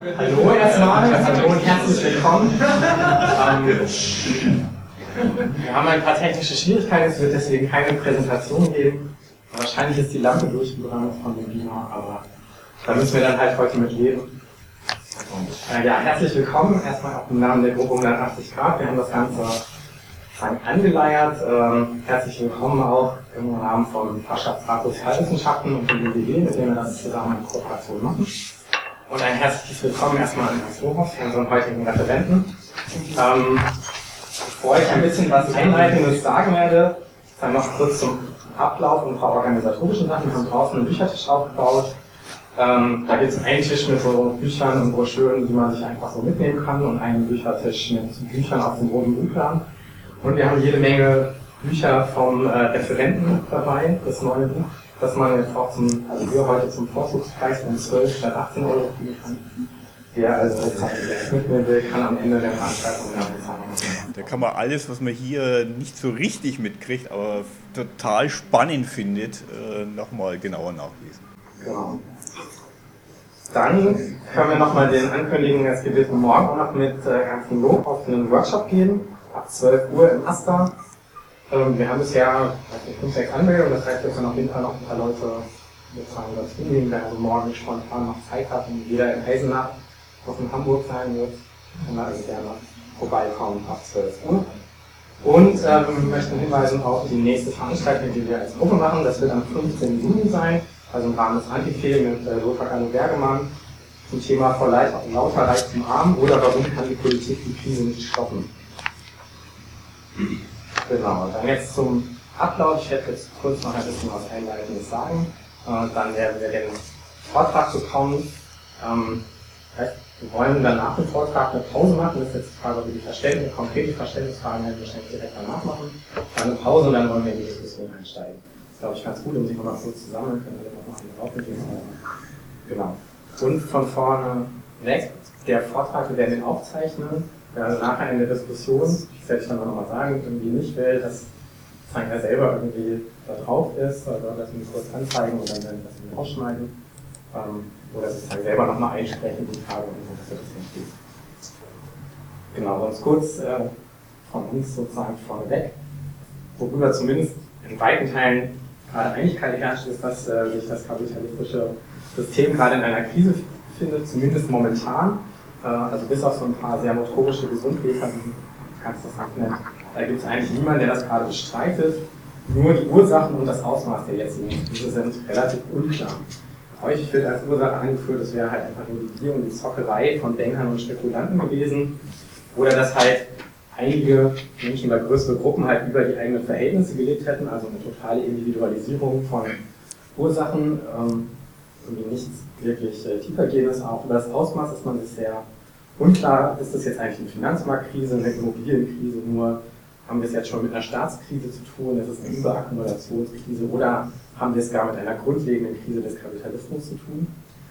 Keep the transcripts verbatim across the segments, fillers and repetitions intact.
Hallo erstmal, hallo und herzlich willkommen. Ähm, wir haben ein paar technische Schwierigkeiten, es wird deswegen keine Präsentation geben. Wahrscheinlich ist die Lampe durchgebrannt von dem Beamer, aber da müssen wir dann halt heute mit leben. Äh, ja, herzlich willkommen, erstmal auch im Namen der Gruppe hundertachtzig Grad. Wir haben das Ganze sozusagen angeleiert. Ähm, herzlich willkommen auch im Rahmen vom Fachschaftsrat Sozialwissenschaften und dem B W W, mit dem wir das zusammen in Kooperation machen. Und ein herzliches Willkommen erstmal an Hans Lohoff, unseren heutigen Referenten. Ähm, bevor ich ein bisschen was Einleitendes sagen werde, dann noch kurz zum Ablauf und ein paar organisatorische Sachen. Wir haben draußen einen Büchertisch aufgebaut. Ähm, da gibt es einen Tisch mit so Büchern und Broschüren, die man sich einfach so mitnehmen kann, und einen Büchertisch mit Büchern aus dem roten Buchplan. Und wir haben jede Menge Bücher vom äh, Referenten dabei, das neue Buch, dass man jetzt auch zum, also wir heute zum Vorzugspreis von zwölf statt achtzehn Euro kriegen kann. Wer also jetzt mitnehmen will, kann am Ende der Veranstaltung wieder bezahlen. Da kann man alles, was man hier nicht so richtig mitkriegt, aber total spannend findet, nochmal genauer nachlesen. Genau. Dann können wir nochmal den ankündigen, es wird morgen auch noch mit Ernst Lob auf einen Workshop gehen, ab zwölf Uhr im Asta. Wir haben bisher fünf, sechs Anmeldungen, das heißt, wir können auf jeden Fall noch ein paar Leute sozusagen dazu nehmen, wer also morgen spontan noch Zeit hat und jeder in Eisenach auf in Hamburg sein wird, kann da also gerne vorbeikommen ab zwölf Uhr. Und äh, wir möchten hinweisen auf die nächste Veranstaltung, die wir als Gruppe machen. Das wird am fünfzehnten Juni sein, also im Rahmen des Antife mit äh, Lothar Bergemann zum Thema vor lauter Reichtum arm oder warum kann die Politik die Krise nicht stoppen. Genau, dann jetzt zum Ablauf. Ich werde jetzt kurz noch ein bisschen was Einleitendes sagen. Äh, dann werden wir den Vortrag bekommen. Ähm, wir wollen dann nach dem Vortrag eine Pause machen. Das ist jetzt die Frage, ob wir die Verständnis, konkrete Verständnisfragen werden wir wahrscheinlich direkt danach machen. Dann eine Pause und dann wollen wir in die Diskussion einsteigen. Das ist, glaube ich, ganz gut, um sich nochmal kurz zu sammeln. Können wir noch mal draufgehen. Genau. Und von vorne weg, der Vortrag, wir werden den aufzeichnen. Also nachher in der Diskussion, das werde ich dann auch nochmal sagen, irgendwie nicht will, dass er selber irgendwie da drauf ist, also das mir kurz anzeigen und dann werden wir das irgendwie rausschneiden. Ähm, oder sozusagen selber nochmal einsprechen, die Frage, und so, dass wir das nicht tun. Genau, sonst kurz äh, von uns sozusagen vorneweg, worüber zumindest in weiten Teilen gerade Einigkeit herrscht, ist, dass äh, sich das kapitalistische System gerade in einer Krise befindet, zumindest momentan. Also bis auf so ein paar sehr motorische Gesundheter, wie kannst du das nennt, da gibt es eigentlich niemanden, der das gerade bestreitet. Nur die Ursachen und das Ausmaß der jetzigen Krise sind relativ unklar. Häufig wird als Ursache angeführt, es wäre halt einfach nur die Gier und die Zockerei von Bankern und Spekulanten gewesen. Oder dass halt einige Menschen oder größere Gruppen halt über die eigenen Verhältnisse gelebt hätten, also eine totale Individualisierung von Ursachen. Ähm, irgendwie nichts wirklich äh, tiefergehendes. Auch über das Ausmaß ist man sich sehr unklar. Ist das jetzt eigentlich eine Finanzmarktkrise, eine Immobilienkrise, nur haben wir es jetzt schon mit einer Staatskrise zu tun, ist es eine Überakkumulationskrise oder haben wir es gar mit einer grundlegenden Krise des Kapitalismus zu tun?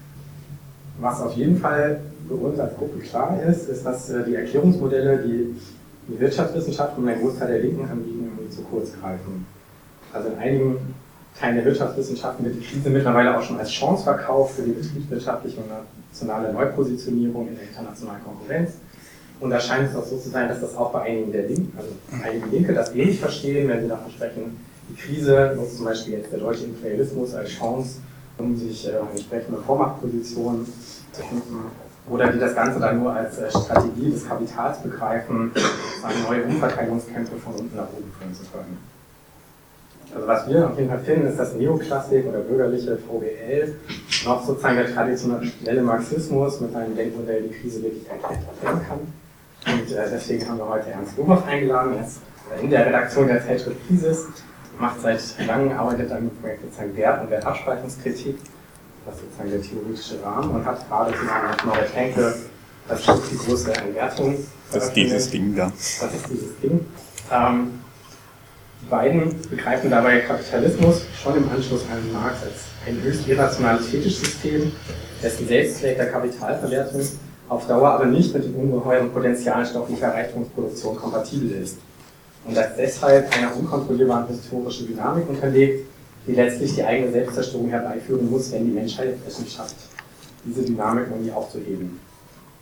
Was auf jeden Fall für uns als Gruppe klar ist, ist, dass äh, die Erklärungsmodelle, die die Wirtschaftswissenschaften und ein Großteil der Linken anbieten, irgendwie zu kurz greifen. Also in einigen Teilen der Wirtschaftswissenschaften wird die Krise mittlerweile auch schon als Chance verkauft für die betriebswirtschaftliche und nationale Neupositionierung in der internationalen Konkurrenz. Und da scheint es auch so zu sein, dass das auch bei einigen der Linken, also einige Linke, das ähnlich verstehen, wenn sie davon sprechen, die Krise nutzt zum Beispiel jetzt der deutsche Imperialismus als Chance, um sich äh, entsprechende Vormachtpositionen zu finden. Oder die das Ganze dann nur als äh, Strategie des Kapitals begreifen, neue Umverteilungskämpfe von unten nach oben führen zu können. Also was wir auf jeden Fall finden, ist, dass Neoklassik oder bürgerliche V W L noch sozusagen der traditionelle Marxismus mit seinem Denkmodell die Krise wirklich erklären kann. Und äh, deswegen haben wir heute Ernst Lohoff eingeladen, er ist in der Redaktion der Zeitschrift Krisis, macht seit langem, arbeitet an dem Projekt sozusagen Wert- und Wertabspaltungskritik, das ist sozusagen der theoretische Rahmen, und hat gerade zusammen mit Norbert Henke das Stück Die große Entwertung. Das ist dieses Ding da. Das ist dieses Ding. Ähm, Die beiden begreifen dabei Kapitalismus schon im Anschluss an Marx als ein höchst irrationales Fetischsystem, dessen Selbstzweck der Kapitalverwertung auf Dauer aber nicht mit dem ungeheuren Potenzial stofflicher Reichtumsproduktion kompatibel ist. Und das deshalb einer unkontrollierbaren historischen Dynamik unterliegt, die letztlich die eigene Selbstzerstörung herbeiführen muss, wenn die Menschheit es nicht schafft, diese Dynamik irgendwie aufzuheben.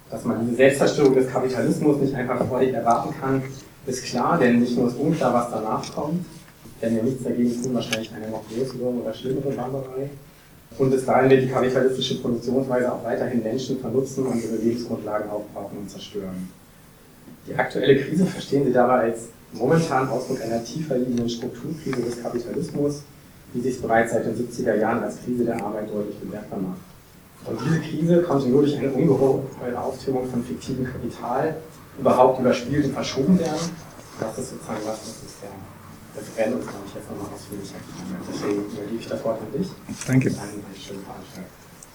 Dass man diese Selbstzerstörung des Kapitalismus nicht einfach freudig erwarten kann, ist klar, denn nicht nur ist unklar, was danach kommt, denn ja nichts dagegen tun, wahrscheinlich eine noch größere oder schlimmere Barbarei. Und bis dahin wird die kapitalistische Produktionsweise auch weiterhin Menschen vernutzen und ihre Lebensgrundlagen aufbrauchen und zerstören. Die aktuelle Krise verstehen Sie dabei als momentan Ausdruck einer tiefer liegenden Strukturkrise des Kapitalismus, die sich bereits seit den siebziger Jahren als Krise der Arbeit deutlich bemerkbar macht. Und diese Krise konnte nur durch eine ungeheure Auftürmung von fiktivem Kapital überhaupt überspielt und verschoben werden. Das ist sozusagen was, das ist der, der Trend, und das kann ich jetzt nochmal ausführlich erklären. Deswegen übergebe ich das Wort an dich. Danke. Eine, eine schöne Veranstaltung.